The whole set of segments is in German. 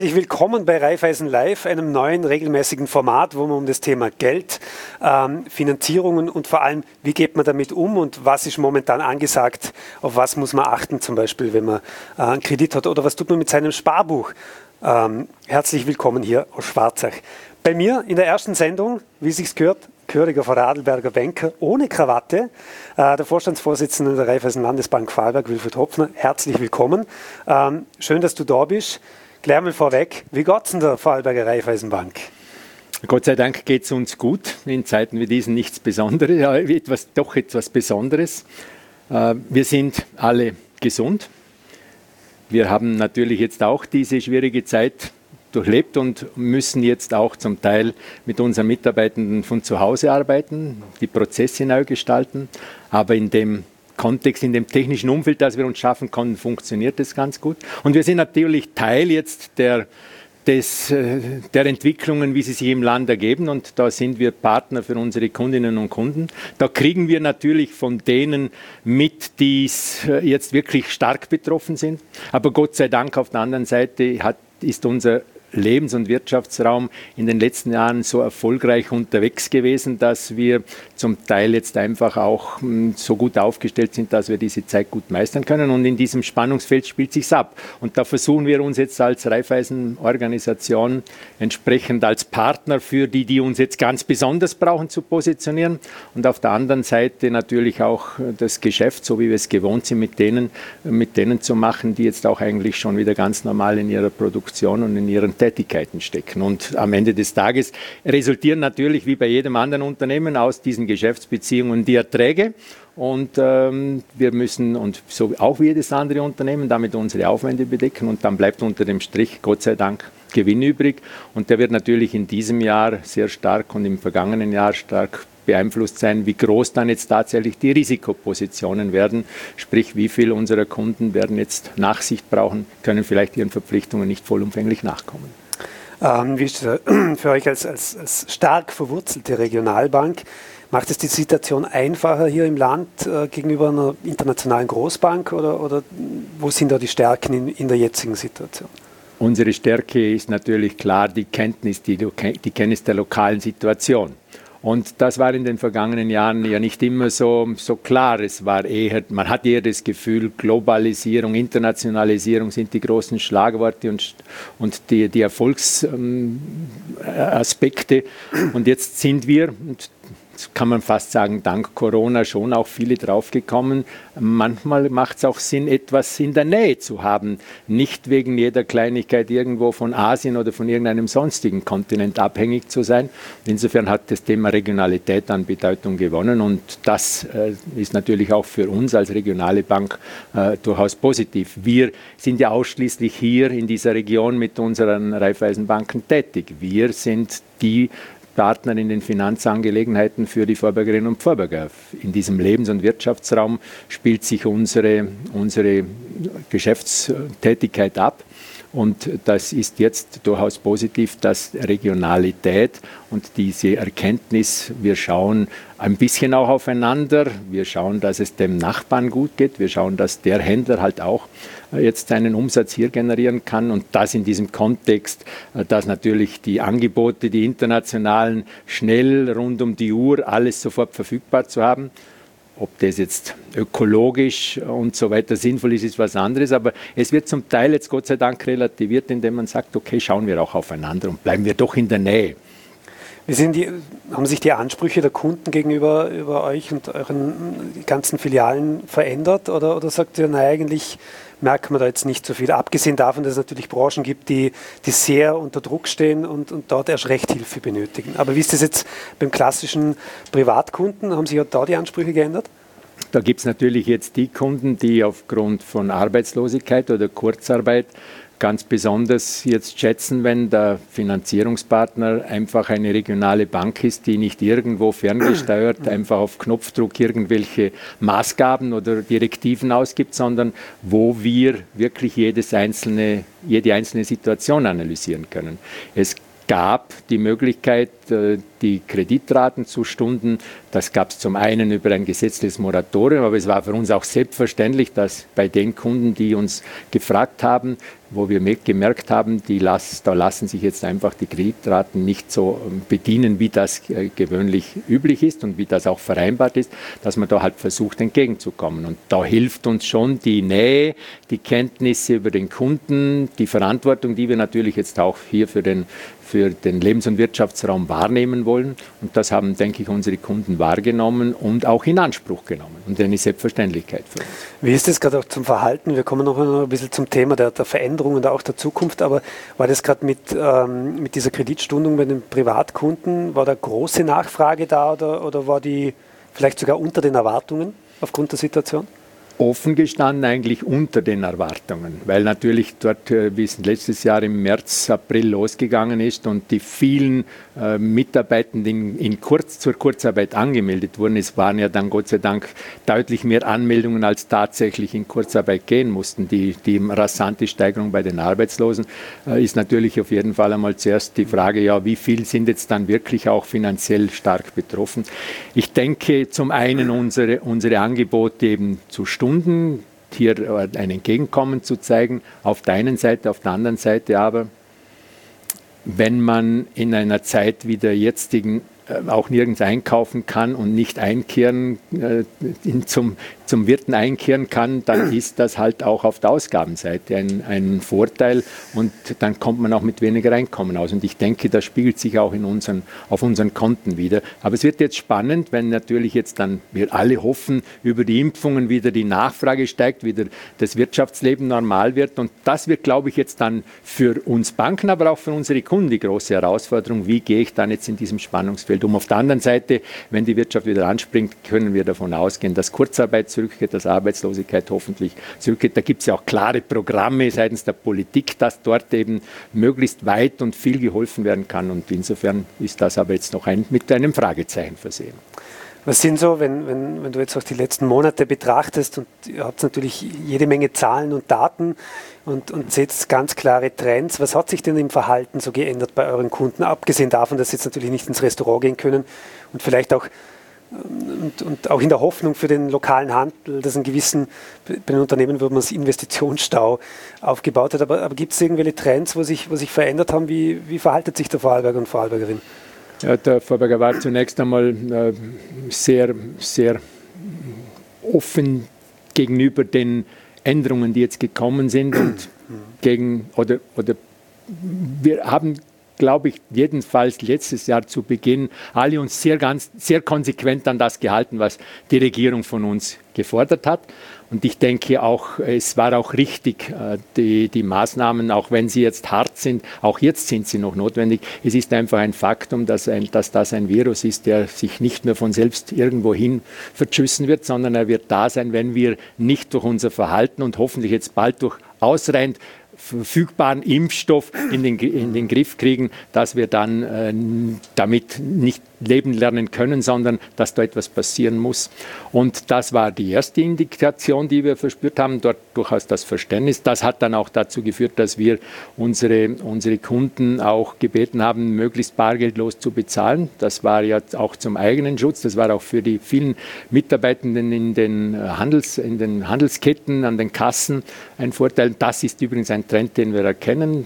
Willkommen bei Raiffeisen Live, einem neuen regelmäßigen Format, wo wir um das Thema Geld, Finanzierungen und vor allem, wie geht man damit um und was ist momentan angesagt, auf was muss man achten, zum Beispiel, wenn man einen Kredit hat oder was tut man mit seinem Sparbuch. Herzlich willkommen hier aus Schwarzach. Bei mir in der ersten Sendung, wie es sich gehört, gehöriger Vorarlberger Banker ohne Krawatte, der Vorstandsvorsitzende der Raiffeisen Landesbank Vorarlberg, Wilfried Hopfner. Herzlich willkommen. Schön, dass du da bist. Gleich mal vorweg, wie geht es in der Vorarlberger Raiffeisenbank? Gott sei Dank geht es uns gut. In Zeiten wie diesen nichts Besonderes, ja, doch etwas Besonderes. Wir sind alle gesund. Wir haben natürlich jetzt auch diese schwierige Zeit durchlebt und müssen jetzt auch zum Teil mit unseren Mitarbeitenden von zu Hause arbeiten, die Prozesse neu gestalten. Aber in dem Kontext, in dem technischen Umfeld, das wir uns schaffen konnten, funktioniert das ganz gut. Und wir sind natürlich Teil jetzt der Entwicklungen, wie sie sich im Land ergeben. Und da sind wir Partner für unsere Kundinnen und Kunden. Da kriegen wir natürlich von denen mit, die jetzt wirklich stark betroffen sind. Aber Gott sei Dank auf der anderen Seite ist unser Lebens- und Wirtschaftsraum in den letzten Jahren so erfolgreich unterwegs gewesen, dass wir zum Teil jetzt einfach auch so gut aufgestellt sind, dass wir diese Zeit gut meistern können. Und in diesem Spannungsfeld spielt sich's ab. Und da versuchen wir uns jetzt als Raiffeisen-Organisation entsprechend als Partner für die uns jetzt ganz besonders brauchen, zu positionieren. Und auf der anderen Seite natürlich auch das Geschäft, so wie wir es gewohnt sind, mit denen zu machen, die jetzt auch eigentlich schon wieder ganz normal in ihrer Produktion und in ihren Tätigkeiten stecken. Und am Ende des Tages resultieren natürlich wie bei jedem anderen Unternehmen aus diesen Geschäftsbeziehungen die Erträge. Und wir müssen, und so auch wie jedes andere Unternehmen, damit unsere Aufwände bedecken. Und dann bleibt unter dem Strich, Gott sei Dank, Gewinn übrig. Und der wird natürlich in diesem Jahr sehr stark und im vergangenen Jahr stark beeinflusst sein, wie groß dann jetzt tatsächlich die Risikopositionen werden. Sprich, wie viel unserer Kunden werden jetzt Nachsicht brauchen, können vielleicht ihren Verpflichtungen nicht vollumfänglich nachkommen. Wie ist das für euch als stark verwurzelte Regionalbank? Macht es die Situation einfacher hier im Land gegenüber einer internationalen Großbank oder wo sind da die Stärken in der jetzigen Situation? Unsere Stärke ist natürlich klar die Kenntnis der lokalen Situation. Und das war in den vergangenen Jahren ja nicht immer so klar. Es war eher, man hat eher das Gefühl, Globalisierung, Internationalisierung sind die großen Schlagworte und die Erfolgsaspekte. Und jetzt sind wir, und kann man fast sagen, dank Corona schon auch viele draufgekommen. Manchmal macht es auch Sinn, etwas in der Nähe zu haben. Nicht wegen jeder Kleinigkeit irgendwo von Asien oder von irgendeinem sonstigen Kontinent abhängig zu sein. Insofern hat das Thema Regionalität an Bedeutung gewonnen und das ist natürlich auch für uns als regionale Bank durchaus positiv. Wir sind ja ausschließlich hier in dieser Region mit unseren Raiffeisenbanken tätig. Wir sind die Partner in den Finanzangelegenheiten für die Vorarlbergerinnen und Vorarlberger. In diesem Lebens- und Wirtschaftsraum spielt sich unsere Geschäftstätigkeit ab. Und das ist jetzt durchaus positiv, dass Regionalität und diese Erkenntnis, wir schauen ein bisschen auch aufeinander, wir schauen, dass es dem Nachbarn gut geht, wir schauen, dass der Händler halt auch jetzt seinen Umsatz hier generieren kann und das in diesem Kontext, dass natürlich die Angebote, die internationalen, schnell rund um die Uhr alles sofort verfügbar zu haben. Ob das jetzt ökologisch und so weiter sinnvoll ist, ist was anderes. Aber es wird zum Teil jetzt Gott sei Dank relativiert, indem man sagt, okay, schauen wir auch aufeinander und bleiben wir doch in der Nähe. Haben sich die Ansprüche der Kunden gegenüber euch und euren ganzen Filialen verändert? Oder sagt ihr, nein, eigentlich merken wir da jetzt nicht so viel? Abgesehen davon, dass es natürlich Branchen gibt, die sehr unter Druck stehen und dort erst recht Hilfe benötigen. Aber wie ist das jetzt beim klassischen Privatkunden? Haben sich auch da die Ansprüche geändert? Da gibt es natürlich jetzt die Kunden, die aufgrund von Arbeitslosigkeit oder Kurzarbeit ganz besonders jetzt schätzen, wenn der Finanzierungspartner einfach eine regionale Bank ist, die nicht irgendwo ferngesteuert einfach auf Knopfdruck irgendwelche Maßgaben oder Direktiven ausgibt, sondern wo wir wirklich jede einzelne Situation analysieren können. Es gab die Möglichkeit, die Kreditraten zu Stunden. Das gab es zum einen über ein gesetzliches Moratorium, aber es war für uns auch selbstverständlich, dass bei den Kunden, die uns gefragt haben, wo wir gemerkt haben, da lassen sich jetzt einfach die Kreditraten nicht so bedienen, wie das gewöhnlich üblich ist und wie das auch vereinbart ist, dass man da halt versucht, entgegenzukommen. Und da hilft uns schon die Nähe, die Kenntnisse über den Kunden, die Verantwortung, die wir natürlich jetzt auch hier für den Lebens- und Wirtschaftsraum wahrnehmen wollen. Und das haben, denke ich, unsere Kunden wahrgenommen und auch in Anspruch genommen. Und eine Selbstverständlichkeit für uns. Wie ist das gerade auch zum Verhalten? Wir kommen noch ein bisschen zum Thema der Veränderung und auch der Zukunft. Aber war das gerade mit dieser Kreditstundung bei den Privatkunden, war da große Nachfrage da oder war die vielleicht sogar unter den Erwartungen aufgrund der Situation? Offen gestanden eigentlich unter den Erwartungen, weil natürlich dort, wie es letztes Jahr im März, April losgegangen ist und die vielen Mitarbeitenden zur Kurzarbeit angemeldet wurden. Es waren ja dann Gott sei Dank deutlich mehr Anmeldungen, als tatsächlich in Kurzarbeit gehen mussten. Die rasante Steigerung bei den Arbeitslosen ist natürlich auf jeden Fall einmal zuerst die Frage, ja, wie viel sind jetzt dann wirklich auch finanziell stark betroffen? Ich denke, zum einen unsere Angebote eben zu Stunden, hier ein Entgegenkommen zu zeigen, auf der einen Seite, auf der anderen Seite aber, wenn man in einer Zeit wie der jetzigen auch nirgends einkaufen kann und nicht einkehren, zum Wirten einkehren kann, dann ist das halt auch auf der Ausgabenseite ein Vorteil und dann kommt man auch mit weniger Einkommen aus. Und ich denke, das spiegelt sich auch auf unseren Konten wieder. Aber es wird jetzt spannend, wenn natürlich jetzt dann wir alle hoffen, über die Impfungen wieder die Nachfrage steigt, wieder das Wirtschaftsleben normal wird. Und das wird, glaube ich, jetzt dann für uns Banken, aber auch für unsere Kunden die große Herausforderung. Wie gehe ich dann jetzt in diesem Spannungsfeld um? Auf der anderen Seite, wenn die Wirtschaft wieder anspringt, können wir davon ausgehen, dass Kurzarbeit zurückgeht, dass Arbeitslosigkeit hoffentlich zurückgeht. Da gibt es ja auch klare Programme seitens der Politik, dass dort eben möglichst weit und viel geholfen werden kann. Und insofern ist das aber jetzt noch mit einem Fragezeichen versehen. Was sind so, wenn du jetzt auch die letzten Monate betrachtest und ihr habt natürlich jede Menge Zahlen und Daten und seht ganz klare Trends, was hat sich denn im Verhalten so geändert bei euren Kunden, abgesehen davon, dass sie jetzt natürlich nicht ins Restaurant gehen können und vielleicht auch und auch in der Hoffnung für den lokalen Handel, dass bei den Unternehmen würde man das Investitionsstau aufgebaut hat, aber gibt es irgendwelche Trends, wo sich verändert haben? Wie verhaltet sich der Vorarlberger und Vorarlbergerin? Ja, der Vorarlberger war zunächst einmal sehr, sehr offen gegenüber den Änderungen, die jetzt gekommen sind und wir haben, glaube ich, jedenfalls letztes Jahr zu Beginn alle uns sehr konsequent an das gehalten, was die Regierung von uns gefordert hat. Und ich denke auch, es war auch richtig, die Maßnahmen, auch wenn sie jetzt hart sind, auch jetzt sind sie noch notwendig. Es ist einfach ein Faktum, dass das ein Virus ist, der sich nicht mehr von selbst irgendwohin verschüssen wird, sondern er wird da sein, wenn wir nicht durch unser Verhalten und hoffentlich jetzt bald durch ausreichend verfügbaren Impfstoff in den Griff kriegen, dass wir dann damit nicht leben lernen können, sondern dass da etwas passieren muss. Und das war die erste Indikation, die wir verspürt haben, dort durchaus das Verständnis. Das hat dann auch dazu geführt, dass wir unsere Kunden auch gebeten haben, möglichst bargeldlos zu bezahlen. Das war ja auch zum eigenen Schutz, das war auch für die vielen Mitarbeitenden in den Handelsketten, an den Kassen ein Vorteil. Das ist übrigens ein Trend, den wir erkennen.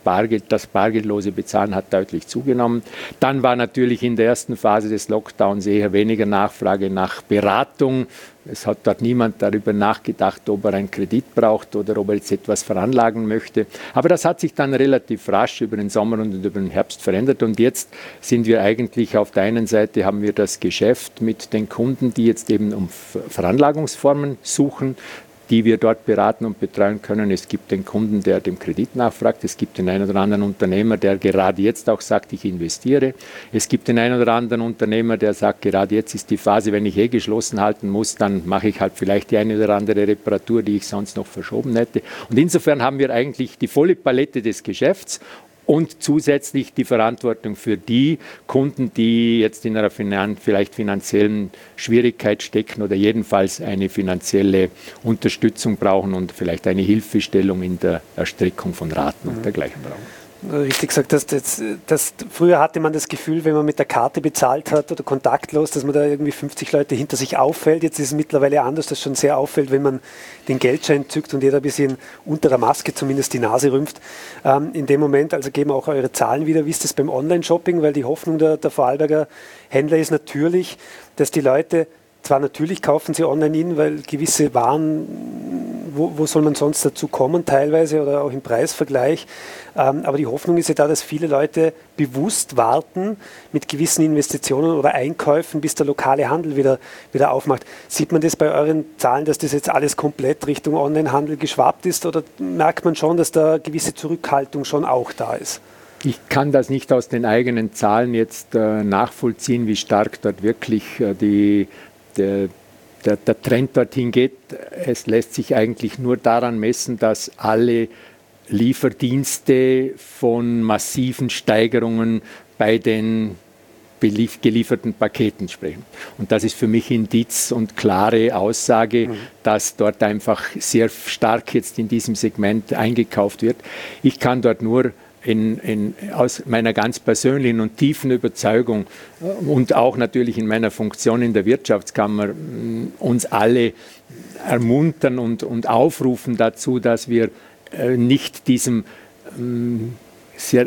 Das bargeldlose Bezahlen hat deutlich zugenommen. Dann war natürlich in der ersten Phase des Lockdowns eher weniger Nachfrage nach Beratung. Es hat dort niemand darüber nachgedacht, ob er einen Kredit braucht oder ob er jetzt etwas veranlagen möchte. Aber das hat sich dann relativ rasch über den Sommer und über den Herbst verändert. Und jetzt sind wir eigentlich auf der einen Seite haben wir das Geschäft mit den Kunden, die jetzt eben um Veranlagungsformen suchen, die wir dort beraten und betreuen können. Es gibt den Kunden, der dem Kredit nachfragt. Es gibt den einen oder anderen Unternehmer, der gerade jetzt auch sagt, ich investiere. Es gibt den einen oder anderen Unternehmer, der sagt, gerade jetzt ist die Phase, wenn ich geschlossen halten muss, dann mache ich halt vielleicht die eine oder andere Reparatur, die ich sonst noch verschoben hätte. Und insofern haben wir eigentlich die volle Palette des Geschäfts und zusätzlich die Verantwortung für die Kunden, die jetzt in einer vielleicht finanziellen Schwierigkeit stecken oder jedenfalls eine finanzielle Unterstützung brauchen und vielleicht eine Hilfestellung in der Erstrickung von Raten und dergleichen brauchen. Richtig gesagt, früher hatte man das Gefühl, wenn man mit der Karte bezahlt hat oder kontaktlos, dass man da irgendwie 50 Leute hinter sich auffällt. Jetzt ist es mittlerweile anders, dass schon sehr auffällt, wenn man den Geldschein zückt und jeder ein bisschen unter der Maske zumindest die Nase rümpft. In dem Moment, also geben auch eure Zahlen wieder, wie ist das beim Online-Shopping, weil die Hoffnung der Vorarlberger Händler ist natürlich, dass die Leute, zwar natürlich kaufen sie online in, weil gewisse Waren, wo soll man sonst dazu kommen teilweise oder auch im Preisvergleich, aber die Hoffnung ist ja da, dass viele Leute bewusst warten mit gewissen Investitionen oder Einkäufen, bis der lokale Handel wieder aufmacht. Sieht man das bei euren Zahlen, dass das jetzt alles komplett Richtung Onlinehandel geschwappt ist oder merkt man schon, dass da gewisse Zurückhaltung schon auch da ist? Ich kann das nicht aus den eigenen Zahlen jetzt nachvollziehen, wie stark dort wirklich der Trend dorthin geht. Es lässt sich eigentlich nur daran messen, dass alle Lieferdienste von massiven Steigerungen bei den gelieferten Paketen sprechen. Und das ist für mich Indiz und klare Aussage, dass dort einfach sehr stark jetzt in diesem Segment eingekauft wird. Ich kann dort nur aus meiner ganz persönlichen und tiefen Überzeugung und auch natürlich in meiner Funktion in der Wirtschaftskammer uns alle ermuntern und aufrufen dazu, dass wir nicht diesem sehr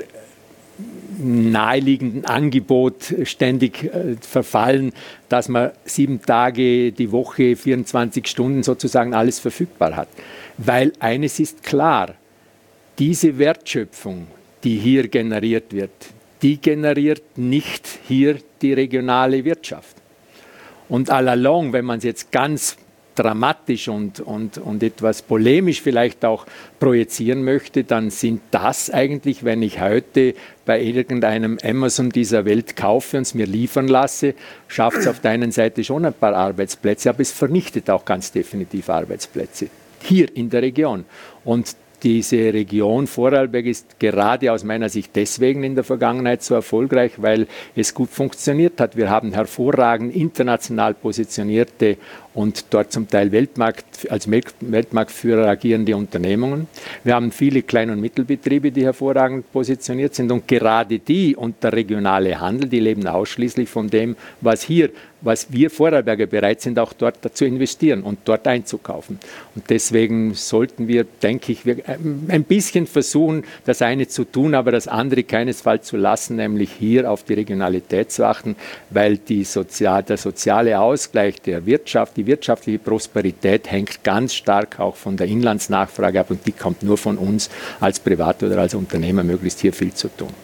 naheliegenden Angebot ständig verfallen, dass man 7 Tage die Woche, 24 Stunden sozusagen alles verfügbar hat. Weil eines ist klar, diese Wertschöpfung, die hier generiert wird, die generiert nicht hier die regionale Wirtschaft. Und all along, wenn man es jetzt ganz dramatisch und etwas polemisch vielleicht auch projizieren möchte, dann sind das eigentlich, wenn ich heute bei irgendeinem Amazon dieser Welt kaufe und es mir liefern lasse, schafft es auf der einen Seite schon ein paar Arbeitsplätze, aber es vernichtet auch ganz definitiv Arbeitsplätze hier in der Region. Und diese Region Vorarlberg ist gerade aus meiner Sicht deswegen in der Vergangenheit so erfolgreich, weil es gut funktioniert hat. Wir haben hervorragend international positionierte und dort zum Teil als Weltmarktführer agierende Unternehmungen. Wir haben viele Klein- und Mittelbetriebe, die hervorragend positioniert sind und gerade die und der regionale Handel, die leben ausschließlich von dem, was wir Vorarlberger bereit sind, auch dort zu investieren und dort einzukaufen. Und deswegen sollten wir, denke ich, ein bisschen versuchen, das eine zu tun, aber das andere keinesfalls zu lassen, nämlich hier auf die Regionalität zu achten, weil der soziale Ausgleich der Wirtschaft, die wirtschaftliche Prosperität hängt ganz stark auch von der Inlandsnachfrage ab und die kommt nur von uns als Private oder als Unternehmer, möglichst hier viel zu tun.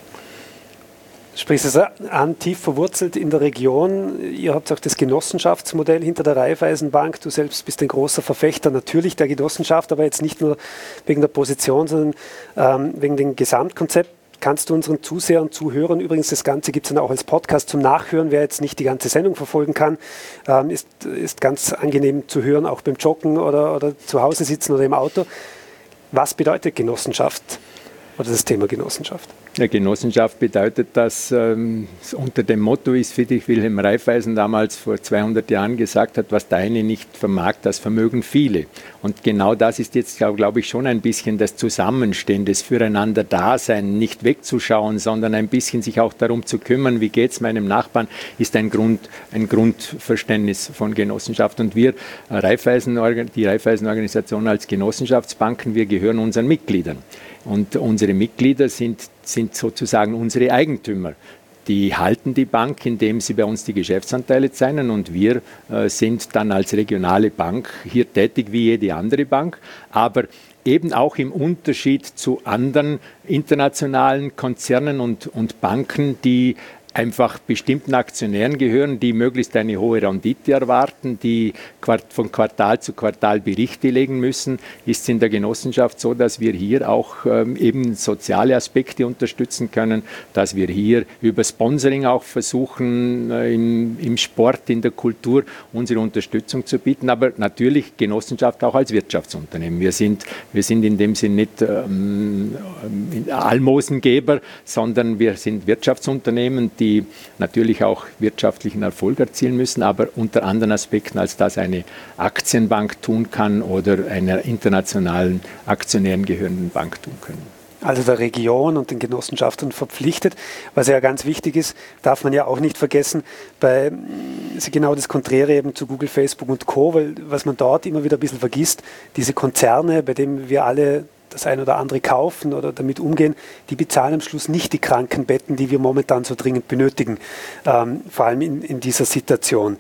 Sprichst es an, tief verwurzelt in der Region. Ihr habt auch das Genossenschaftsmodell hinter der Raiffeisenbank. Du selbst bist ein großer Verfechter natürlich der Genossenschaft, aber jetzt nicht nur wegen der Position, sondern wegen dem Gesamtkonzept. Kannst du unseren Zusehern und Zuhörern, übrigens das Ganze gibt es dann auch als Podcast zum Nachhören, wer jetzt nicht die ganze Sendung verfolgen kann, ist ganz angenehm zu hören, auch beim Joggen oder zu Hause sitzen oder im Auto. Was bedeutet Genossenschaft oder das Thema Genossenschaft? Ja, Genossenschaft bedeutet, dass unter dem Motto ist, Friedrich Wilhelm Raiffeisen damals vor 200 Jahren gesagt hat, was der eine nicht vermag, das vermögen viele. Und genau das ist jetzt, glaube ich, schon ein bisschen das Zusammenstehen, das Füreinander-Dasein, nicht wegzuschauen, sondern ein bisschen sich auch darum zu kümmern, wie geht es meinem Nachbarn, ist ein Grundverständnis von Genossenschaft. Und wir, die Raiffeisen-Organisation als Genossenschaftsbanken, wir gehören unseren Mitgliedern. Und unsere Mitglieder sind sozusagen unsere Eigentümer. Die halten die Bank, indem sie bei uns die Geschäftsanteile zeichnen und wir sind dann als regionale Bank hier tätig wie jede andere Bank, aber eben auch im Unterschied zu anderen internationalen Konzernen und Banken, die einfach bestimmten Aktionären gehören, die möglichst eine hohe Rendite erwarten, die von Quartal zu Quartal Berichte legen müssen, ist es in der Genossenschaft so, dass wir hier auch eben soziale Aspekte unterstützen können, dass wir hier über Sponsoring auch versuchen, im Sport, in der Kultur unsere Unterstützung zu bieten, aber natürlich Genossenschaft auch als Wirtschaftsunternehmen. Wir sind in dem Sinn nicht Almosengeber, sondern wir sind Wirtschaftsunternehmen, die natürlich auch wirtschaftlichen Erfolg erzielen müssen, aber unter anderen Aspekten, als das eine Aktienbank tun kann oder einer internationalen Aktionären gehörenden Bank tun können. Also der Region und den Genossenschaften verpflichtet. Was ja ganz wichtig ist, darf man ja auch nicht vergessen, ist genau das Konträre eben zu Google, Facebook und Co., weil was man dort immer wieder ein bisschen vergisst, diese Konzerne, bei denen wir alle das ein oder andere kaufen oder damit umgehen, die bezahlen am Schluss nicht die Krankenbetten, die wir momentan so dringend benötigen, vor allem in dieser Situation.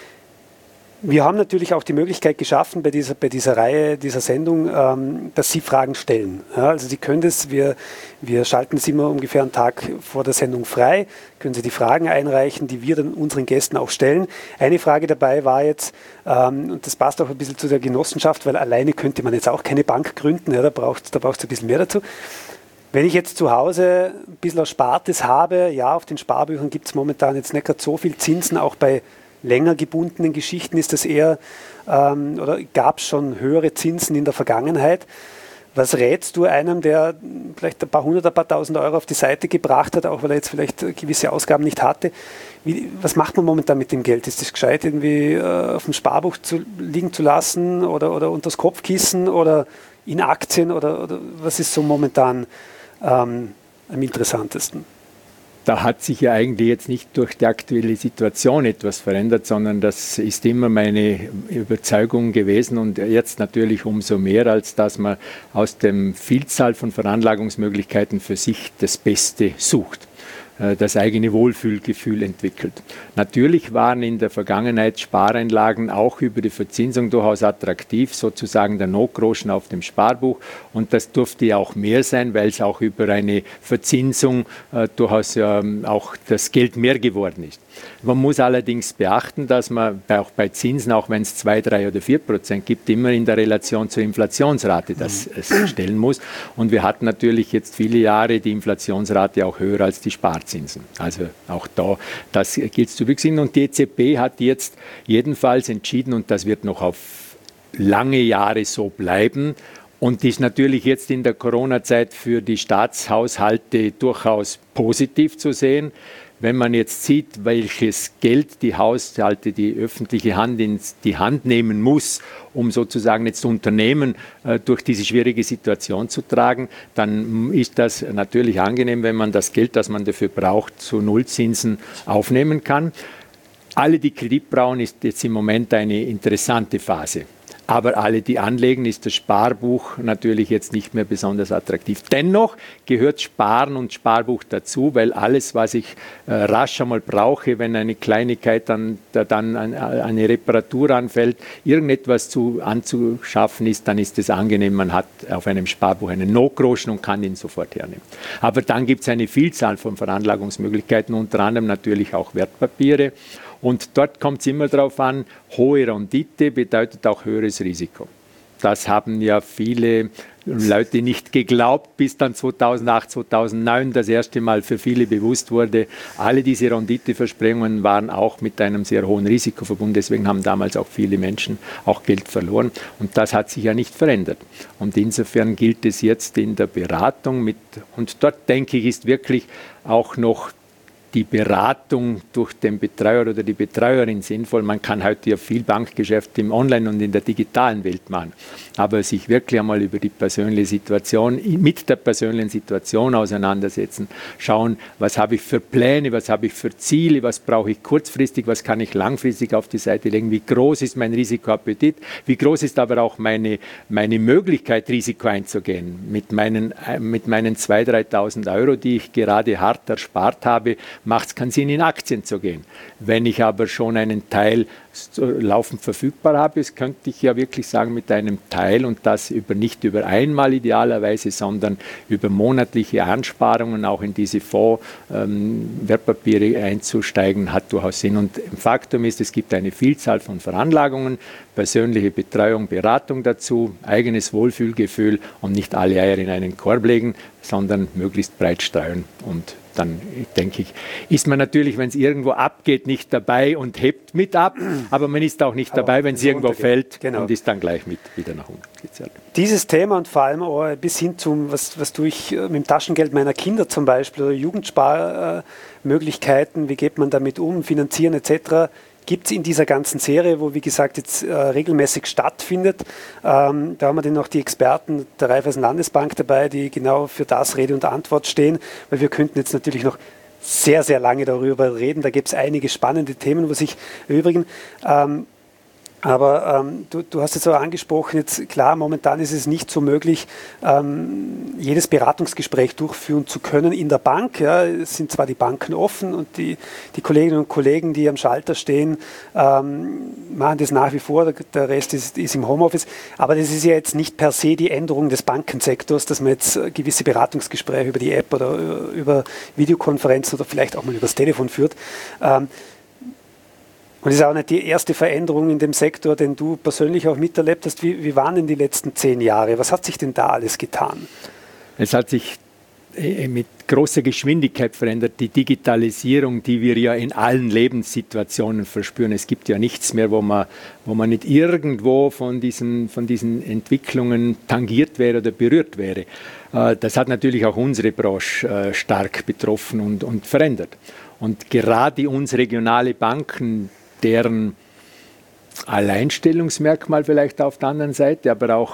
Wir haben natürlich auch die Möglichkeit geschaffen bei dieser Reihe, dieser Sendung, dass Sie Fragen stellen. Ja, also Sie können das, wir schalten es immer ungefähr einen Tag vor der Sendung frei, können Sie die Fragen einreichen, die wir dann unseren Gästen auch stellen. Eine Frage dabei war jetzt, und das passt auch ein bisschen zu der Genossenschaft, weil alleine könnte man jetzt auch keine Bank gründen, ja, da braucht es ein bisschen mehr dazu. Wenn ich jetzt zu Hause ein bisschen Erspartes habe, ja, auf den Sparbüchern gibt es momentan jetzt nicht gerade so viel Zinsen, auch bei länger gebundenen Geschichten ist das eher, oder gab es schon höhere Zinsen in der Vergangenheit. Was rätst du einem, der vielleicht ein paar hundert, ein paar tausend Euro auf die Seite gebracht hat, auch weil er jetzt vielleicht gewisse Ausgaben nicht hatte? Was macht man momentan mit dem Geld? Ist es gescheit, irgendwie auf dem Sparbuch liegen zu lassen oder unter das Kopfkissen oder in Aktien? Oder was ist so momentan am interessantesten? Da hat sich ja eigentlich jetzt nicht durch die aktuelle Situation etwas verändert, sondern das ist immer meine Überzeugung gewesen und jetzt natürlich umso mehr, als dass man aus der Vielzahl von Veranlagungsmöglichkeiten für sich das Beste sucht, das eigene Wohlfühlgefühl entwickelt. Natürlich waren in der Vergangenheit Spareinlagen auch über die Verzinsung durchaus attraktiv, sozusagen der Notgroschen auf dem Sparbuch, und das durfte ja auch mehr sein, weil es auch über eine Verzinsung durchaus auch das Geld mehr geworden ist. Man muss allerdings beachten, dass man auch bei Zinsen, auch wenn es 2, 3 oder 4% gibt, immer in der Relation zur Inflationsrate das stellen muss. Und wir hatten natürlich jetzt viele Jahre die Inflationsrate auch höher als die Sparzinsen. Also auch da, das gilt zu berücksichtigen. Und die EZB hat jetzt jedenfalls entschieden, und das wird noch auf lange Jahre so bleiben, und ist natürlich jetzt in der Corona-Zeit für die Staatshaushalte durchaus positiv zu sehen. Wenn man jetzt sieht, welches Geld die Haushalte, die öffentliche Hand in die Hand nehmen muss, um sozusagen jetzt Unternehmen durch diese schwierige Situation zu tragen, dann ist das natürlich angenehm, wenn man das Geld, das man dafür braucht, zu Nullzinsen aufnehmen kann. Alle, die Kredit brauchen, ist jetzt im Moment eine interessante Phase. Aber alle, die anlegen, ist das Sparbuch natürlich jetzt nicht mehr besonders attraktiv. Dennoch gehört Sparen und Sparbuch dazu, weil alles, was ich rasch einmal brauche, wenn eine Kleinigkeit dann eine Reparatur anfällt, irgendetwas anzuschaffen ist, dann ist es angenehm. Man hat auf einem Sparbuch einen Notgroschen und kann ihn sofort hernehmen. Aber dann gibt es eine Vielzahl von Veranlagungsmöglichkeiten, unter anderem natürlich auch Wertpapiere. Und dort kommt es immer darauf an, hohe Rendite bedeutet auch höheres Risiko. Das haben ja viele Leute nicht geglaubt, bis dann 2008, 2009 das erste Mal für viele bewusst wurde. Alle diese Renditeversprechungen waren auch mit einem sehr hohen Risiko verbunden. Deswegen haben damals auch viele Menschen auch Geld verloren. Und das hat sich ja nicht verändert. Und insofern gilt es jetzt in der Beratung und dort denke ich, ist wirklich auch noch die Beratung durch den Betreuer oder die Betreuerin sinnvoll. Man kann heute ja viel Bankgeschäft im Online- und in der digitalen Welt machen. Aber sich wirklich einmal über die persönliche Situation, mit der persönlichen Situation auseinandersetzen, schauen, was habe ich für Pläne, was habe ich für Ziele, was brauche ich kurzfristig, was kann ich langfristig auf die Seite legen, wie groß ist mein Risikoappetit, wie groß ist aber auch meine Möglichkeit, Risiko einzugehen. Mit meinen 2.000, 3.000 Euro, die ich gerade hart erspart habe, macht es keinen Sinn, in Aktien zu gehen. Wenn ich aber schon einen Teil laufend verfügbar habe, könnte ich ja wirklich sagen, mit einem Teil und das nicht über einmal idealerweise, sondern über monatliche Ansparungen auch in diese Fonds-Wertpapiere einzusteigen, hat durchaus Sinn. Und Faktum ist, es gibt eine Vielzahl von Veranlagungen, persönliche Betreuung, Beratung dazu, eigenes Wohlfühlgefühl und nicht alle Eier in einen Korb legen, sondern möglichst breit streuen. Und dann, denke ich, ist man natürlich, wenn es irgendwo abgeht, nicht dabei und hebt mit ab, aber man ist auch nicht dabei, wenn es irgendwo fällt, genau, und ist dann gleich mit wieder nach unten gezerrt. Dieses Thema und vor allem auch bis hin zum, was tue ich mit dem Taschengeld meiner Kinder zum Beispiel oder Jugendsparmöglichkeiten, wie geht man damit um, finanzieren etc., gibt es in dieser ganzen Serie, wo wie gesagt jetzt regelmäßig stattfindet. Da haben wir dann noch die Experten der Raiffeisen Landesbank dabei, die genau für das Rede und Antwort stehen, weil wir könnten jetzt natürlich noch sehr, sehr lange darüber reden. Da gibt es einige spannende Themen, wo sich erübrigen. Aber du hast jetzt auch angesprochen, jetzt klar, momentan ist es nicht so möglich, jedes Beratungsgespräch durchführen zu können in der Bank. Ja. Es sind zwar die Banken offen und die Kolleginnen und Kollegen, die am Schalter stehen, machen das nach wie vor, der Rest ist im Homeoffice. Aber das ist ja jetzt nicht per se die Änderung des Bankensektors, dass man jetzt gewisse Beratungsgespräche über die App oder über Videokonferenzen oder vielleicht auch mal übers Telefon führt. Und das ist auch nicht die erste Veränderung in dem Sektor, den du persönlich auch miterlebt hast. Wie waren denn die letzten 10 Jahre? Was hat sich denn da alles getan? Es hat sich mit großer Geschwindigkeit verändert, die Digitalisierung, die wir ja in allen Lebenssituationen verspüren. Es gibt ja nichts mehr, wo man nicht irgendwo von diesen Entwicklungen tangiert wäre oder berührt wäre. Das hat natürlich auch unsere Branche stark betroffen und verändert. Und gerade uns regionale Banken, deren Alleinstellungsmerkmal vielleicht auf der anderen Seite, aber auch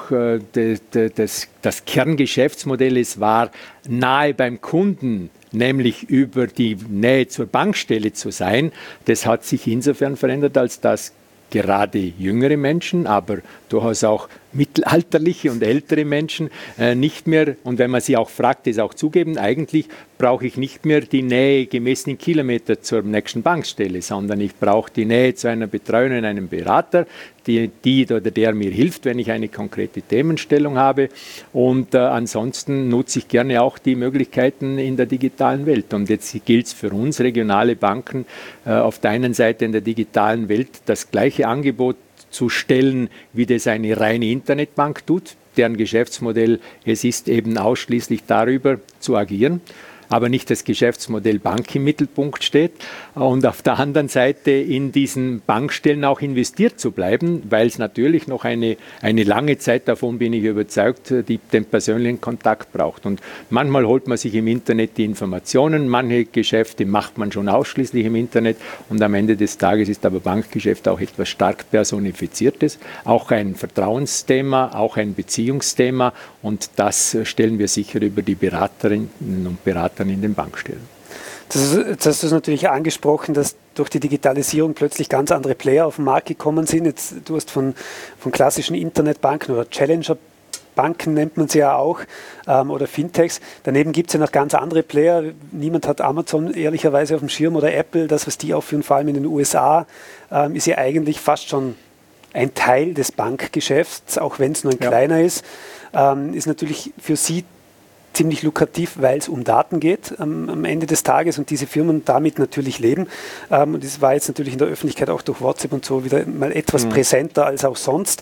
das Kerngeschäftsmodell, es war nahe beim Kunden, nämlich über die Nähe zur Bankstelle zu sein, das hat sich insofern verändert, als dass gerade jüngere Menschen, aber durchaus auch mittelalterliche und ältere Menschen nicht mehr, und wenn man sie auch fragt, das auch zugeben, eigentlich brauche ich nicht mehr die Nähe gemessen in Kilometer zur nächsten Bankstelle, sondern ich brauche die Nähe zu einer Betreuerin, einem Berater, die oder der mir hilft, wenn ich eine konkrete Themenstellung habe. Und ansonsten nutze ich gerne auch die Möglichkeiten in der digitalen Welt. Und jetzt gilt es für uns, regionale Banken, auf der einen Seite in der digitalen Welt das gleiche Angebot zu stellen, wie das eine reine Internetbank tut, deren Geschäftsmodell es ist, eben ausschließlich darüber zu agieren, aber nicht das Geschäftsmodell Bank im Mittelpunkt steht, und auf der anderen Seite in diesen Bankstellen auch investiert zu bleiben, weil es natürlich noch eine lange Zeit, davon bin ich überzeugt, den persönlichen Kontakt braucht. Und manchmal holt man sich im Internet die Informationen, manche Geschäfte macht man schon ausschließlich im Internet, und am Ende des Tages ist aber Bankgeschäft auch etwas stark Personifiziertes, auch ein Vertrauensthema, auch ein Beziehungsthema, und das stellen wir sicher über die Beraterinnen und Berater in den Bankstellen. Jetzt hast du es natürlich angesprochen, dass durch die Digitalisierung plötzlich ganz andere Player auf den Markt gekommen sind. Du hast von klassischen Internetbanken oder Challenger-Banken nennt man sie ja auch, oder Fintechs. Daneben gibt es ja noch ganz andere Player. Niemand hat Amazon ehrlicherweise auf dem Schirm oder Apple. Das, was die aufführen, vor allem in den USA, ist ja eigentlich fast schon ein Teil des Bankgeschäfts, auch wenn es nur ein kleiner ist. Ist natürlich für sie ziemlich lukrativ, weil es um Daten geht am Ende des Tages und diese Firmen damit natürlich leben. Und das war jetzt natürlich in der Öffentlichkeit auch durch WhatsApp und so wieder mal etwas präsenter als auch sonst.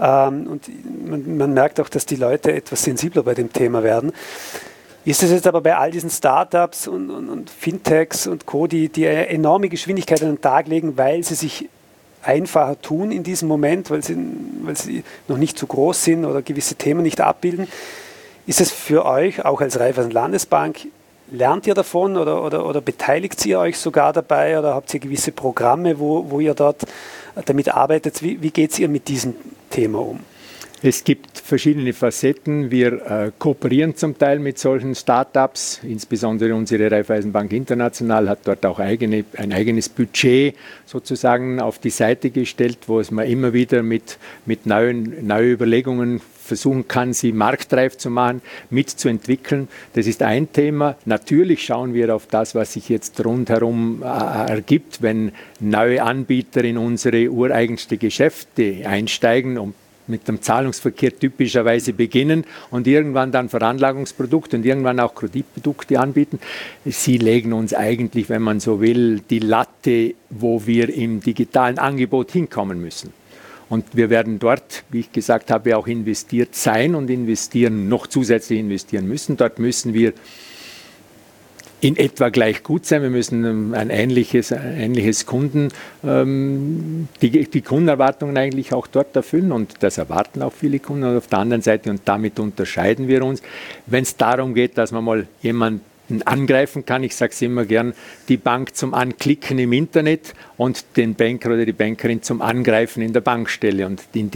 Und man merkt auch, dass die Leute etwas sensibler bei dem Thema werden. Ist es jetzt aber bei all diesen Startups und Fintechs und Co., die eine enorme Geschwindigkeit an den Tag legen, weil sie sich einfacher tun in diesem Moment, weil sie noch nicht zu groß sind oder gewisse Themen nicht abbilden. Ist es für euch, auch als Raiffeisen Landesbank, lernt ihr davon oder beteiligt ihr euch sogar dabei oder habt ihr gewisse Programme, wo ihr dort damit arbeitet? Wie geht es ihr mit diesem Thema um? Es gibt verschiedene Facetten. Wir kooperieren zum Teil mit solchen Startups, insbesondere unsere Raiffeisenbank International hat dort auch ein eigenes Budget sozusagen auf die Seite gestellt, wo es man immer wieder mit neuen Überlegungen versuchen kann, sie marktreif zu machen, mitzuentwickeln. Das ist ein Thema. Natürlich schauen wir auf das, was sich jetzt rundherum ergibt, wenn neue Anbieter in unsere ureigenste Geschäfte einsteigen und mit dem Zahlungsverkehr typischerweise beginnen und irgendwann dann Veranlagungsprodukte und irgendwann auch Kreditprodukte anbieten. Sie legen uns eigentlich, wenn man so will, die Latte, wo wir im digitalen Angebot hinkommen müssen. Und wir werden dort, wie ich gesagt habe, auch investiert sein und noch zusätzlich investieren müssen. Dort müssen wir in etwa gleich gut sein. Wir müssen ein ähnliches die Kundenerwartungen eigentlich auch dort erfüllen und das erwarten auch viele Kunden. Und auf der anderen Seite, und damit unterscheiden wir uns, wenn es darum geht, dass man mal jemand Kunden angreifen kann. Ich sage es immer gern, die Bank zum Anklicken im Internet und den Banker oder die Bankerin zum Angreifen in der Bankstelle. Und in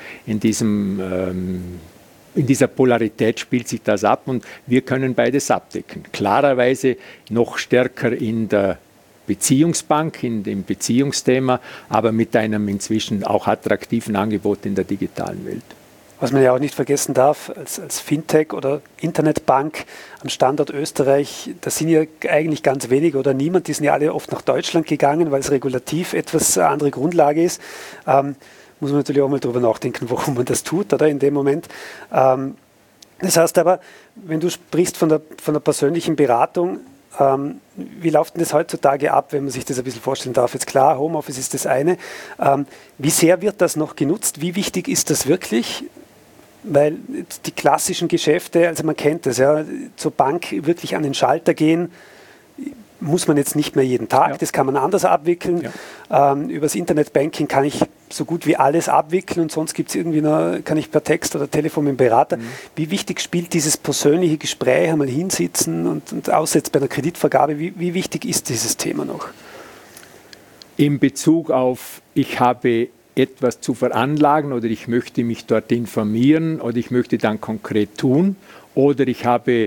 dieser Polarität spielt sich das ab und wir können beides abdecken. Klarerweise noch stärker in der Beziehungsbank, in dem Beziehungsthema, aber mit einem inzwischen auch attraktiven Angebot in der digitalen Welt. Was man ja auch nicht vergessen darf, als Fintech oder Internetbank am Standort Österreich, da sind ja eigentlich ganz wenige oder niemand, die sind ja alle oft nach Deutschland gegangen, weil es regulativ etwas andere Grundlage ist. Muss man natürlich auch mal darüber nachdenken, warum man das tut, oder in dem Moment. Das heißt aber, wenn du sprichst von der persönlichen Beratung, wie läuft denn das heutzutage ab, wenn man sich das ein bisschen vorstellen darf? Jetzt klar, Homeoffice ist das eine. Wie sehr wird das noch genutzt? Wie wichtig ist das wirklich? Weil die klassischen Geschäfte, also man kennt das, ja, zur Bank wirklich an den Schalter gehen, muss man jetzt nicht mehr jeden Tag, ja. Das kann man anders abwickeln. Ja. Übers Internetbanking kann ich so gut wie alles abwickeln und sonst gibt es irgendwie noch, kann ich per Text oder Telefon mit dem Berater. Wie wichtig spielt dieses persönliche Gespräch, einmal hinsitzen und außer jetzt bei einer Kreditvergabe, wie wichtig ist dieses Thema noch? In Bezug auf, ich habe etwas zu veranlagen oder ich möchte mich dort informieren oder ich möchte dann konkret tun oder ich habe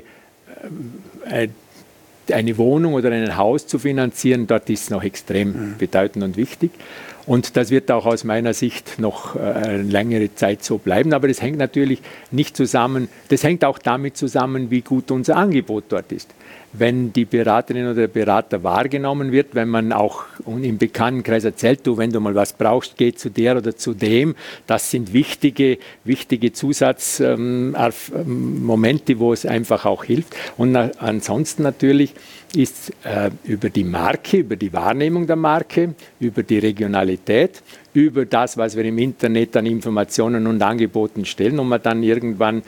eine Wohnung oder ein Haus zu finanzieren, dort ist es noch extrem bedeutend und wichtig. Und das wird auch aus meiner Sicht noch eine längere Zeit so bleiben. Aber das hängt natürlich nicht zusammen, das hängt auch damit zusammen, wie gut unser Angebot dort ist. Wenn die Beraterin oder der Berater wahrgenommen wird, wenn man auch im Bekanntenkreis erzählt, du, wenn du mal was brauchst, geh zu der oder zu dem. Das sind wichtige Zusatzmomente, wo es einfach auch hilft. Und ansonsten natürlich ist über die Marke, über die Wahrnehmung der Marke, über die Regionalität, über das, was wir im Internet an Informationen und Angeboten stellen und man dann irgendwann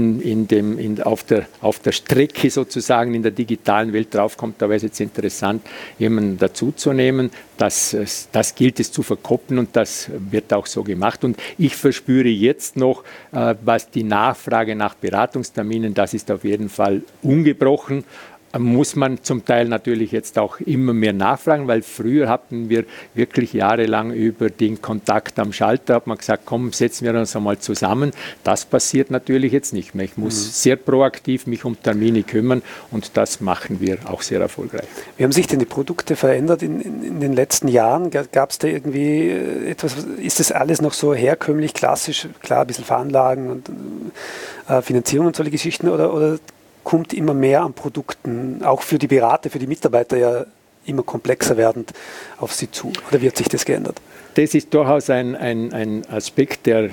auf der Strecke sozusagen in der digitalen Welt draufkommt, da wäre es jetzt interessant, jemanden dazuzunehmen. Das gilt es zu verkoppeln und das wird auch so gemacht. Und ich verspüre jetzt noch, was die Nachfrage nach Beratungsterminen, das ist auf jeden Fall ungebrochen. Muss man zum Teil natürlich jetzt auch immer mehr nachfragen, weil früher hatten wir wirklich jahrelang über den Kontakt am Schalter, hat man gesagt, komm, setzen wir uns einmal zusammen. Das passiert natürlich jetzt nicht mehr. Ich muss sehr proaktiv mich um Termine kümmern und das machen wir auch sehr erfolgreich. Wie haben sich denn die Produkte verändert in den letzten Jahren? Gab es da irgendwie etwas, ist das alles noch so herkömmlich, klassisch, klar, ein bisschen Veranlagen und Finanzierung und solche Geschichten oder kommt immer mehr an Produkten, auch für die Berater, für die Mitarbeiter ja immer komplexer werdend auf sie zu? Oder wird sich das geändert? Das ist durchaus ein Aspekt, der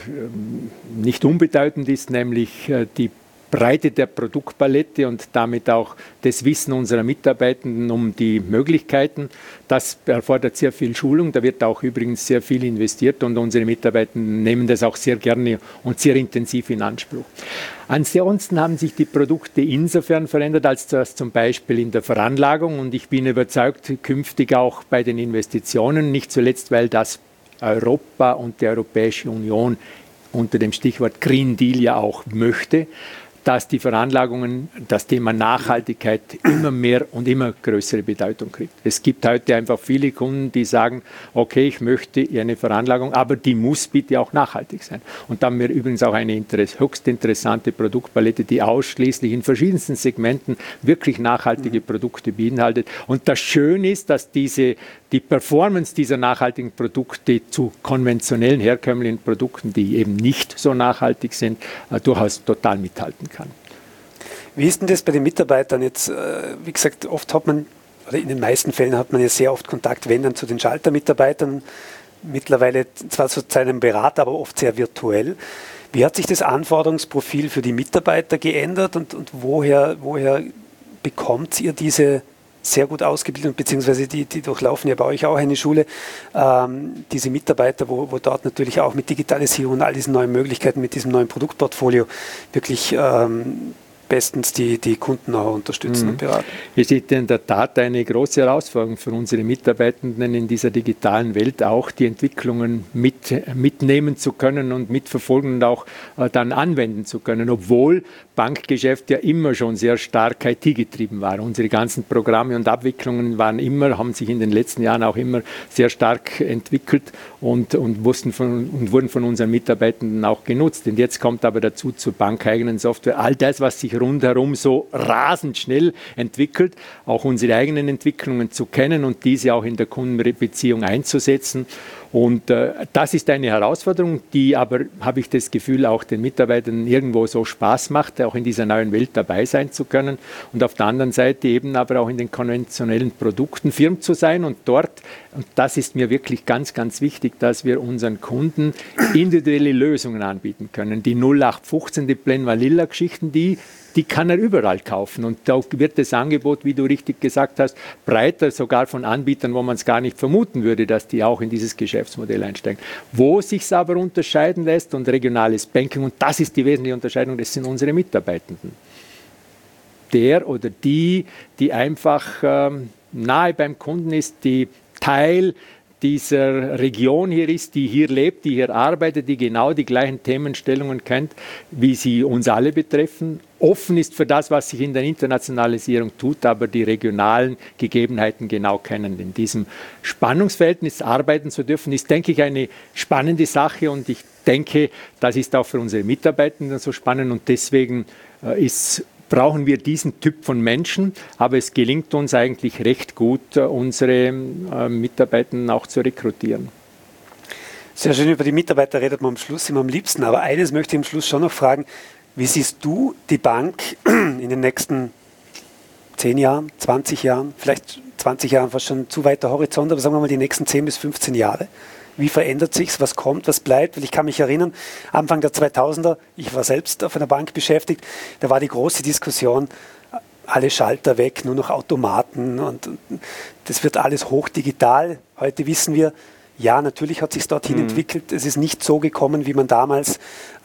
nicht unbedeutend ist, nämlich die Breite der Produktpalette und damit auch das Wissen unserer Mitarbeitenden um die Möglichkeiten. Das erfordert sehr viel Schulung, da wird auch übrigens sehr viel investiert und unsere Mitarbeitenden nehmen das auch sehr gerne und sehr intensiv in Anspruch. Ansonsten haben sich die Produkte insofern verändert, als das zum Beispiel in der Veranlagung und ich bin überzeugt, künftig auch bei den Investitionen, nicht zuletzt, weil das Europa und die Europäische Union unter dem Stichwort Green Deal ja auch möchte, dass die Veranlagungen, das Thema Nachhaltigkeit immer mehr und immer größere Bedeutung kriegt. Es gibt heute einfach viele Kunden, die sagen, okay, ich möchte eine Veranlagung, aber die muss bitte auch nachhaltig sein. Und da haben wir übrigens auch eine höchst interessante Produktpalette, die ausschließlich in verschiedensten Segmenten wirklich nachhaltige Produkte beinhaltet. Und das Schöne ist, dass die Performance dieser nachhaltigen Produkte zu konventionellen, herkömmlichen Produkten, die eben nicht so nachhaltig sind, durchaus total mithalten kann. Wie ist denn das bei den Mitarbeitern jetzt? Wie gesagt, oft hat man, oder in den meisten Fällen hat man ja sehr oft Kontakt, wenn dann zu den Schaltermitarbeitern, mittlerweile zwar zu seinem Berater, aber oft sehr virtuell. Wie hat sich das Anforderungsprofil für die Mitarbeiter geändert und woher bekommt ihr diese sehr gut ausgebildet, beziehungsweise die durchlaufen ja bei euch auch eine Schule, diese Mitarbeiter, wo dort natürlich auch mit Digitalisierung und all diesen neuen Möglichkeiten, mit diesem neuen Produktportfolio wirklich bestens die Kunden auch unterstützen und beraten. Es ist in der Tat eine große Herausforderung für unsere Mitarbeitenden in dieser digitalen Welt, auch die Entwicklungen mitnehmen zu können und mitverfolgen und auch dann anwenden zu können, obwohl Bankgeschäft ja immer schon sehr stark IT-getrieben war. Unsere ganzen Programme und Abwicklungen haben sich in den letzten Jahren auch immer sehr stark entwickelt und wurden von unseren Mitarbeitenden auch genutzt. Und jetzt kommt aber dazu zur bankeigenen Software all das, was sich rundherum so rasend schnell entwickelt, auch unsere eigenen Entwicklungen zu kennen und diese auch in der Kundenbeziehung einzusetzen. Und das ist eine Herausforderung, die aber, habe ich das Gefühl, auch den Mitarbeitern irgendwo so Spaß macht, auch in dieser neuen Welt dabei sein zu können. Und auf der anderen Seite eben aber auch in den konventionellen Produkten firm zu sein und dort, und das ist mir wirklich ganz, ganz wichtig, dass wir unseren Kunden individuelle Lösungen anbieten können. Die 0815, die Plain Vanilla Geschichten, die kann er überall kaufen. Und da wird das Angebot, wie du richtig gesagt hast, breiter, sogar von Anbietern, wo man es gar nicht vermuten würde, dass die auch in dieses Geschäftsmodell einsteigen. Wo sich es aber unterscheiden lässt und regionales Banking, und das ist die wesentliche Unterscheidung, das sind unsere Mitarbeitenden. Der oder die einfach nahe beim Kunden ist, die Teil dieser Region hier ist, die hier lebt, die hier arbeitet, die genau die gleichen Themenstellungen kennt, wie sie uns alle betreffen, offen ist für das, was sich in der Internationalisierung tut, aber die regionalen Gegebenheiten genau kennen. In diesem Spannungsverhältnis arbeiten zu dürfen, ist, denke ich, eine spannende Sache und ich denke, das ist auch für unsere Mitarbeitenden so spannend und deswegen brauchen wir diesen Typ von Menschen, aber es gelingt uns eigentlich recht gut, unsere Mitarbeitenden auch zu rekrutieren. Sehr schön, über die Mitarbeiter redet man am Schluss immer am liebsten, aber eines möchte ich am Schluss schon noch fragen, wie siehst du die Bank in den nächsten 10 Jahren, 20 Jahren, vielleicht 20 Jahren fast schon zu weiter Horizont, aber sagen wir mal die nächsten 10 bis 15 Jahre? Wie verändert sich's? Was kommt? Was bleibt? Weil ich kann mich erinnern, Anfang der 2000er, ich war selbst auf einer Bank beschäftigt, da war die große Diskussion, alle Schalter weg, nur noch Automaten und das wird alles hochdigital. Heute wissen wir, ja, natürlich hat sich dorthin entwickelt. Es ist nicht so gekommen, wie man damals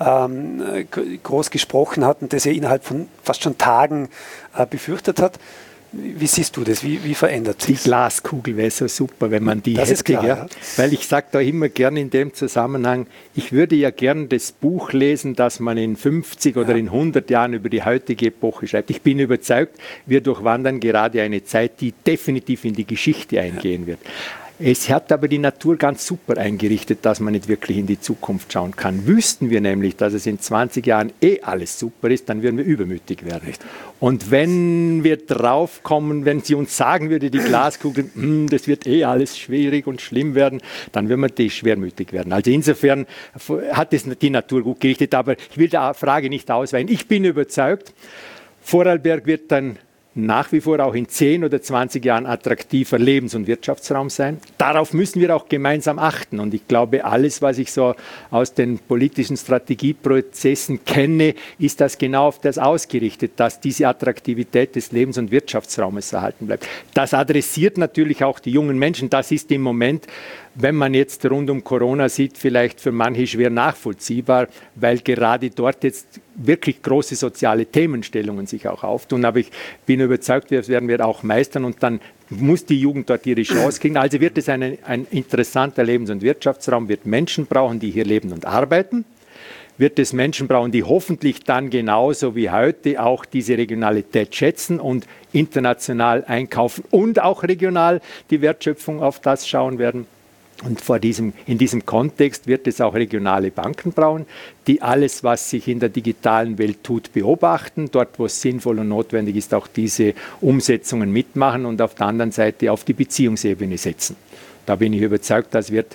groß gesprochen hat und das ja innerhalb von fast schon Tagen befürchtet hat. Wie siehst du das? Wie verändert sich? Die Glaskugel wäre so super, wenn man die das hätte. Ist klar, ja. Weil ich sage da immer gern in dem Zusammenhang, ich würde ja gern das Buch lesen, das man in 50 oder in 100 Jahren über die heutige Epoche schreibt. Ich bin überzeugt, wir durchwandern gerade eine Zeit, die definitiv in die Geschichte eingehen wird. Es hat aber die Natur ganz super eingerichtet, dass man nicht wirklich in die Zukunft schauen kann. Wüssten wir nämlich, dass es in 20 Jahren alles super ist, dann würden wir übermütig werden. Und wenn wir draufkommen, wenn sie uns sagen würde, die Glaskugel, das wird alles schwierig und schlimm werden, dann würden wir schwermütig werden. Also insofern hat es die Natur gut gerichtet, aber ich will die Frage nicht ausweichen. Ich bin überzeugt, Vorarlberg wird dann nach wie vor auch in 10 oder 20 Jahren attraktiver Lebens- und Wirtschaftsraum sein. Darauf müssen wir auch gemeinsam achten. Und ich glaube, alles, was ich so aus den politischen Strategieprozessen kenne, ist das genau auf das ausgerichtet, dass diese Attraktivität des Lebens- und Wirtschaftsraumes erhalten bleibt. Das adressiert natürlich auch die jungen Menschen. Das ist im Moment, wenn man jetzt rund um Corona sieht, vielleicht für manche schwer nachvollziehbar, weil gerade dort jetzt wirklich große soziale Themenstellungen sich auch auftun. Aber ich bin überzeugt, das werden wir auch meistern und dann muss die Jugend dort ihre Chance kriegen. Also wird es ein interessanter Lebens- und Wirtschaftsraum, wird Menschen brauchen, die hier leben und arbeiten. Wird es Menschen brauchen, die hoffentlich dann genauso wie heute auch diese Regionalität schätzen und international einkaufen und auch regional die Wertschöpfung auf das schauen werden. Und in diesem Kontext wird es auch regionale Banken brauchen, die alles, was sich in der digitalen Welt tut, beobachten, dort, wo es sinnvoll und notwendig ist, auch diese Umsetzungen mitmachen und auf der anderen Seite auf die Beziehungsebene setzen. Da bin ich überzeugt,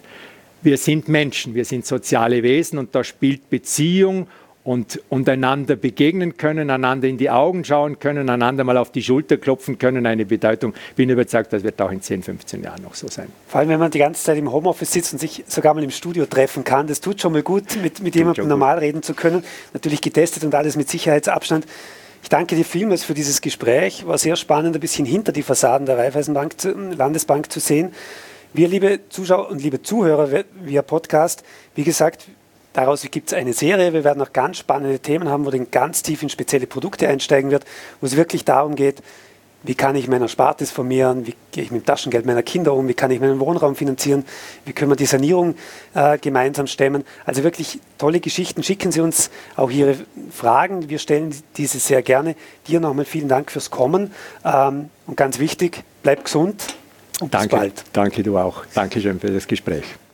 wir sind Menschen, wir sind soziale Wesen und da spielt Beziehung und einander begegnen können, einander in die Augen schauen können, einander mal auf die Schulter klopfen können, eine Bedeutung. Ich bin überzeugt, das wird auch in 10, 15 Jahren noch so sein. Vor allem, wenn man die ganze Zeit im Homeoffice sitzt und sich sogar mal im Studio treffen kann, das tut schon mal gut, mit jemandem normal reden zu können. Natürlich getestet und alles mit Sicherheitsabstand. Ich danke dir vielmals für dieses Gespräch. War sehr spannend, ein bisschen hinter die Fassaden der Raiffeisenbank, Landesbank zu sehen. Wir, liebe Zuschauer und liebe Zuhörer via Podcast, wie gesagt, Daraus gibt es eine Serie. Wir werden auch ganz spannende Themen haben, wo dann ganz tief in spezielle Produkte einsteigen wird, wo es wirklich darum geht, wie kann ich mein Erspartes vermehren, wie gehe ich mit dem Taschengeld meiner Kinder um, wie kann ich meinen Wohnraum finanzieren, wie können wir die Sanierung gemeinsam stemmen. Also wirklich tolle Geschichten. Schicken Sie uns auch Ihre Fragen. Wir stellen diese sehr gerne. Dir nochmal vielen Dank fürs Kommen. Und ganz wichtig, bleib gesund und bis bald. Danke, du auch. Dankeschön für das Gespräch.